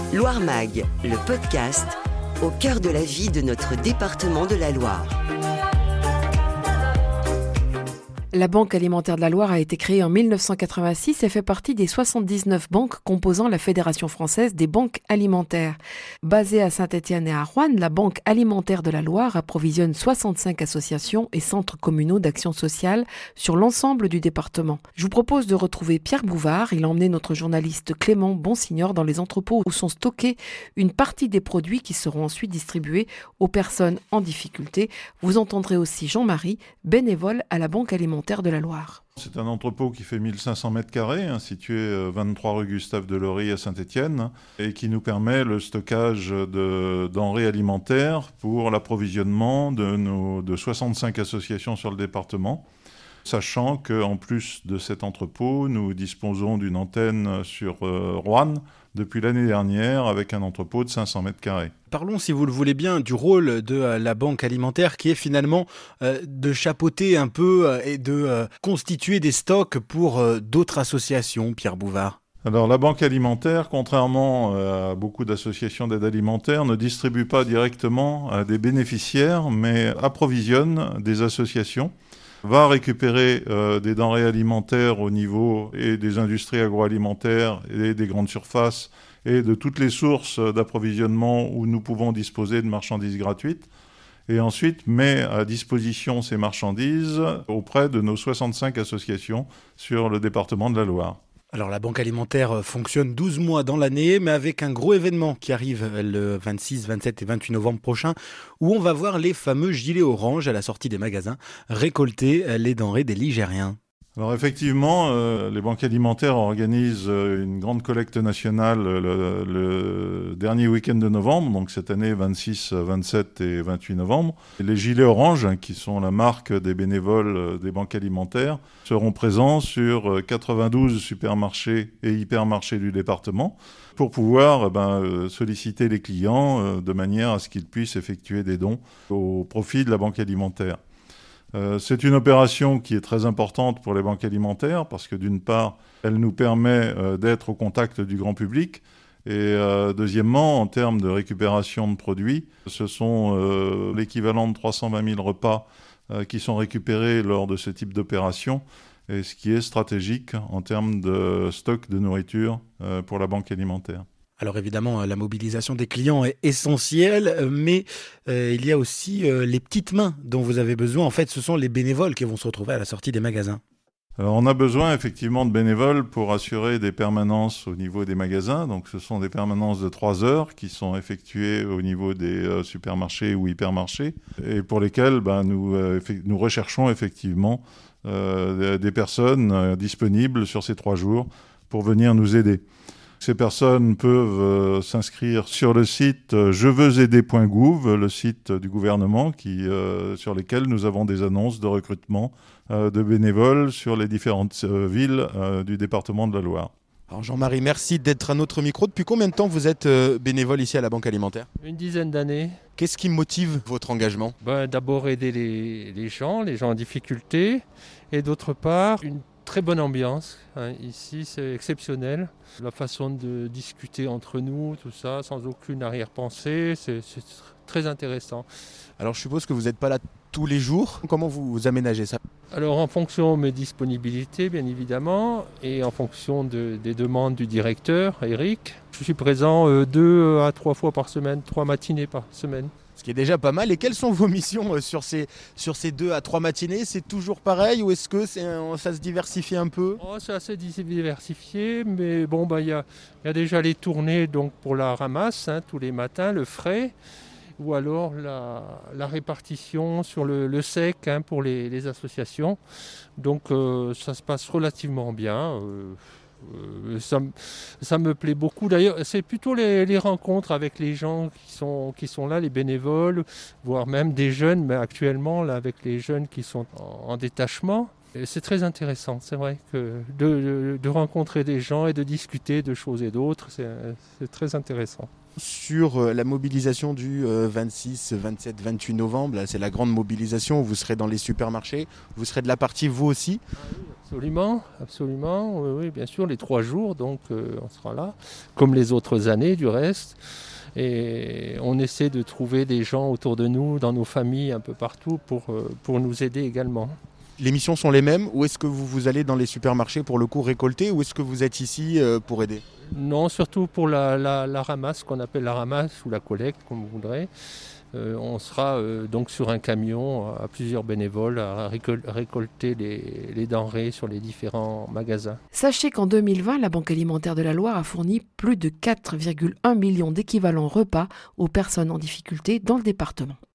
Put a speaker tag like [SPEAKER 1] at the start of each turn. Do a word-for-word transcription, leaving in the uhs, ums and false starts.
[SPEAKER 1] Loire Mag, le podcast, au cœur de la vie de notre département de la Loire.
[SPEAKER 2] La Banque alimentaire de la Loire a été créée en mille neuf cent quatre-vingt-six et fait partie des soixante-dix-neuf banques composant la Fédération française des banques alimentaires. Basée à Saint-Étienne et à Roanne, la Banque alimentaire de la Loire approvisionne soixante-cinq associations et centres communaux d'action sociale sur l'ensemble du département. Je vous propose de retrouver Pierre Bouvard. Il a emmené notre journaliste Clément Bonsignor dans les entrepôts où sont stockés une partie des produits qui seront ensuite distribués aux personnes en difficulté. Vous entendrez aussi Jean-Marie, bénévole à la Banque alimentaire de la Loire.
[SPEAKER 3] C'est un entrepôt qui fait mille cinq cents mètres carrés, hein, situé vingt-trois rue Gustave Delory à Saint-Étienne, et qui nous permet le stockage de denrées alimentaires pour l'approvisionnement de, nos, de soixante-cinq associations sur le département. Sachant qu'en plus de cet entrepôt, nous disposons d'une antenne sur euh, Roanne depuis l'année dernière avec un entrepôt de cinq cents mètres carrés.
[SPEAKER 4] Parlons, si vous le voulez bien, du rôle de euh, la Banque alimentaire qui est finalement euh, de chapeauter un peu euh, et de euh, constituer des stocks pour euh, d'autres associations, Pierre Bouvard.
[SPEAKER 3] Alors la Banque alimentaire, contrairement à beaucoup d'associations d'aide alimentaire, ne distribue pas directement à des bénéficiaires, mais approvisionne des associations, va récupérer euh, des denrées alimentaires au niveau et des industries agroalimentaires et des grandes surfaces et de toutes les sources d'approvisionnement où nous pouvons disposer de marchandises gratuites, et ensuite met à disposition ces marchandises auprès de nos soixante-cinq associations sur le département de la Loire.
[SPEAKER 4] Alors la Banque alimentaire fonctionne douze mois dans l'année, mais avec un gros événement qui arrive le vingt-six, vingt-sept et vingt-huit novembre prochain, où on va voir les fameux gilets orange à la sortie des magasins récolter les denrées des Ligériens.
[SPEAKER 3] Alors effectivement, euh, les banques alimentaires organisent euh, une grande collecte nationale le, le dernier week-end de novembre, donc cette année vingt-six, vingt-sept et vingt-huit novembre. Et les gilets orange, hein, qui sont la marque des bénévoles euh, des banques alimentaires, seront présents sur euh, quatre-vingt-douze supermarchés et hypermarchés du département pour pouvoir eh ben, euh, solliciter les clients euh, de manière à ce qu'ils puissent effectuer des dons au profit de la banque alimentaire. Euh, c'est une opération qui est très importante pour les banques alimentaires parce que d'une part, elle nous permet euh, d'être au contact du grand public et euh, deuxièmement, en termes de récupération de produits, ce sont euh, l'équivalent de trois cent vingt mille repas euh, qui sont récupérés lors de ce type d'opération et ce qui est stratégique en termes de stock de nourriture euh, pour la banque alimentaire.
[SPEAKER 4] Alors évidemment, la mobilisation des clients est essentielle, mais euh, il y a aussi euh, les petites mains dont vous avez besoin. En fait, ce sont les bénévoles qui vont se retrouver à la sortie des magasins.
[SPEAKER 3] Alors, on a besoin effectivement de bénévoles pour assurer des permanences au niveau des magasins. Donc ce sont des permanences de trois heures qui sont effectuées au niveau des euh, supermarchés ou hypermarchés et pour lesquelles ben, nous, euh, effe- nous recherchons effectivement euh, des personnes euh, disponibles sur ces trois jours pour venir nous aider. Ces personnes peuvent euh, s'inscrire sur le site euh, je veux aider point gouv, le site du gouvernement qui, euh, sur lequel nous avons des annonces de recrutement euh, de bénévoles sur les différentes euh, villes euh, du département de la Loire.
[SPEAKER 4] Alors Jean-Marie, merci d'être à notre micro. Depuis combien de temps vous êtes euh, bénévole ici à la Banque alimentaire ?
[SPEAKER 5] Une dizaine d'années.
[SPEAKER 4] Qu'est-ce qui motive votre engagement ?
[SPEAKER 5] Ben, d'abord aider les, les gens, les gens en difficulté, et d'autre part, une très bonne ambiance. Hein. Ici, c'est exceptionnel. La façon de discuter entre nous, tout ça, sans aucune arrière-pensée, c'est, c'est très intéressant.
[SPEAKER 4] Alors je suppose que vous n'êtes pas là tous les jours. Comment vous, vous aménagez ça ?
[SPEAKER 5] Alors en fonction de mes disponibilités, bien évidemment, et en fonction de, des demandes du directeur, Eric, je suis présent euh, deux à trois fois par semaine, trois matinées par semaine.
[SPEAKER 4] Ce qui est déjà pas mal. Et quelles sont vos missions sur ces, sur ces deux à trois matinées ? C'est toujours pareil ou est-ce que c'est, ça se diversifie un peu ?
[SPEAKER 5] Oh, c'est assez diversifié, mais bon, bah, y a, y a déjà les tournées donc, pour la ramasse, hein, tous les matins, le frais, ou alors la, la répartition sur le, le sec hein, pour les, les associations. Donc euh, ça se passe relativement bien. Euh, Euh, ça, ça me plaît beaucoup. D'ailleurs, c'est plutôt les, les rencontres avec les gens qui sont, qui sont là, les bénévoles, voire même des jeunes, mais actuellement là, avec les jeunes qui sont en, en détachement. Et c'est très intéressant, c'est vrai que de, de, de rencontrer des gens et de discuter de choses et d'autres, c'est, c'est très intéressant.
[SPEAKER 4] Sur la mobilisation du vingt-six, vingt-sept, vingt-huit novembre, là, c'est la grande mobilisation, vous serez dans les supermarchés, vous serez de la partie vous aussi ?
[SPEAKER 5] Absolument, absolument, oui, oui, bien sûr, les trois jours, donc euh, on sera là, comme les autres années du reste. Et on essaie de trouver des gens autour de nous, dans nos familles, un peu partout, pour, euh, pour nous aider également.
[SPEAKER 4] Les missions sont les mêmes ou est-ce que vous, vous allez dans les supermarchés pour le coup récolter ou est-ce que vous êtes ici euh, pour aider ?
[SPEAKER 5] Non, surtout pour la, la, la ramasse, qu'on appelle la ramasse ou la collecte, comme vous voudrez. Euh, on sera euh, donc sur un camion à plusieurs bénévoles à récol- récolter les, les denrées sur les différents magasins.
[SPEAKER 2] Sachez qu'en deux mille vingt, la Banque alimentaire de la Loire a fourni plus de quatre virgule un millions d'équivalents repas aux personnes en difficulté dans le département.